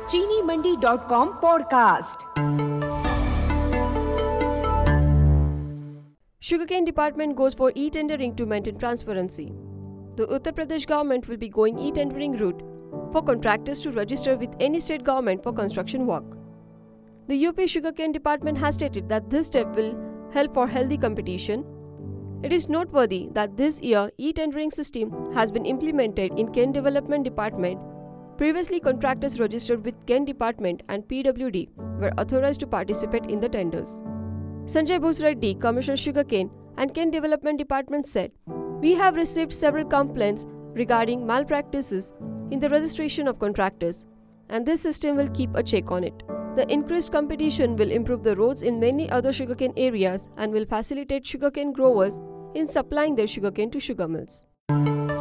cheenimandi.com podcast. Sugarcane department goes for e-tendering to maintain transparency. The Uttar Pradesh government will be going e-tendering route for contractors to register with any state government for construction work. The UP Sugarcane department has stated that this step will help for healthy competition. It is noteworthy that this year e-tendering system has been implemented in Cane Development Department. Previously, contractors registered with Cane Department and PWD were authorized to participate in the tenders. Sanjay Bhusreddy, Commissioner Sugarcane and Cane Development Department said, "We have received several complaints regarding malpractices in the registration of contractors, and this system will keep a check on it. The increased competition will improve the roads in many other sugarcane areas and will facilitate sugarcane growers in supplying their sugarcane to sugar mills."